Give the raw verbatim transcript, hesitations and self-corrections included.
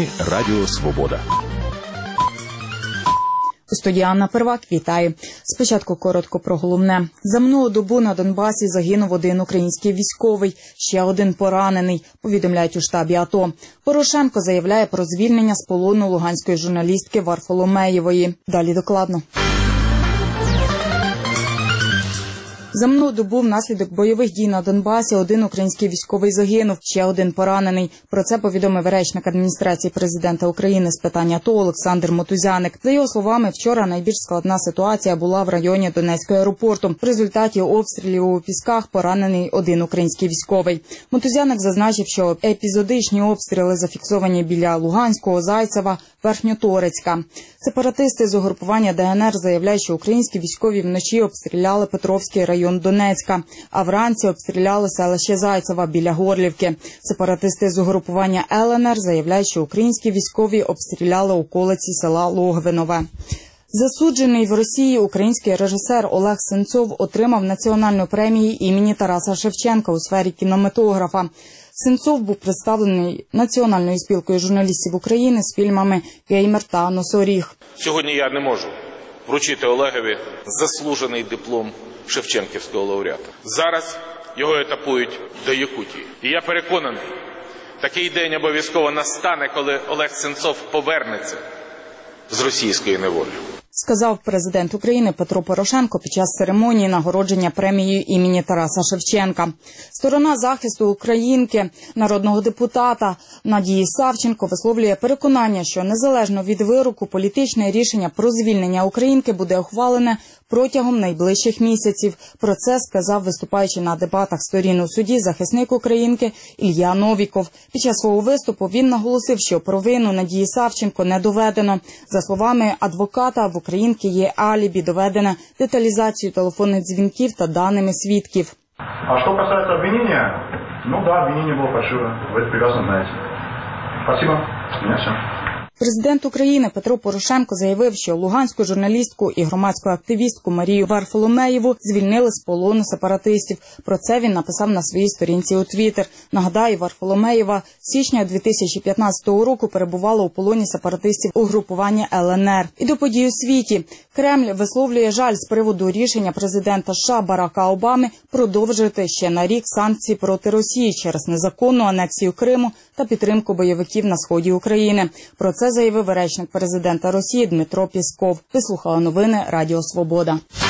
Новини Радіо Свобода. У студії Анна Первак, вітаю. Спочатку коротко про головне. За минулу добу на Донбасі загинув один український військовий, ще один поранений, повідомляють у штабі АТО. Порошенко заявляє про звільнення з полону луганської журналістки Варфоломеєвої. Далі докладно. За минулу добу внаслідок бойових дій на Донбасі один український військовий загинув, ще один поранений. Про це повідомив речник адміністрації президента України з питань АТО Олександр Мотузяник. За його словами, вчора найбільш складна ситуація була в районі Донецького аеропорту. В результаті обстрілів у Пісках поранений один український військовий. Мотузяник зазначив, що епізодичні обстріли зафіксовані біля Луганського, Зайцева, Верхньоторецька. Сепаратисти з угрупування ДНР заявляють, що українські військові вночі обстріляли Петровський район Донецька, а вранці обстріляли селище Зайцева біля Горлівки. Сепаратисти з угрупування ЛНР заявляють, що українські військові обстріляли околиці села Логвинове. Засуджений в Росії український режисер Олег Сенцов отримав національну премію імені Тараса Шевченка у сфері кінематографа. Сенцов був представлений Національною спілкою журналістів України з фільмами «Геймер» та «Носоріг». Сьогодні я не можу вручити Олегові заслужений диплом Шевченківського лауреата. Зараз його етапують до Якутії. І я переконаний, такий день обов'язково настане, коли Олег Сенцов повернеться з російської неволі. Сказав президент України Петро Порошенко під час церемонії нагородження премією імені Тараса Шевченка. Сторона захисту українки, народного депутата Надії Савченко висловлює переконання, що незалежно від вироку політичне рішення про звільнення українки буде ухвалене протягом найближчих місяців. Про це сказав, виступаючи на дебатах сторін у суді, захисник українки Ілля Новіков. Під час свого виступу він наголосив, що провину Надії Савченко не доведено. За словами адвоката, в українки є алібі, доведене деталізацією телефонних дзвінків та даними свідків. А що касається обвинення? Ну да, обвинення було фальшиве. Ви це прекрасно знаєте. Спасибо. У мене все. Президент України Петро Порошенко заявив, що луганську журналістку і громадську активістку Марію Варфоломеєву звільнили з полону сепаратистів. Про це він написав на своїй сторінці у Твіттер. Нагадаю, Варфоломеєва з січня дві тисячі п'ятнадцятого року перебувала у полоні сепаратистів угрупування ЛНР. І до подій у світі. Кремль висловлює жаль з приводу рішення президента США Барака Обами продовжити ще на рік санкції проти Росії через незаконну анексію Криму та підтримку бойовиків на сході України. Про це заявив речник президента Росії Дмитро Пєсков. Ви слухали новини Радіо Свобода.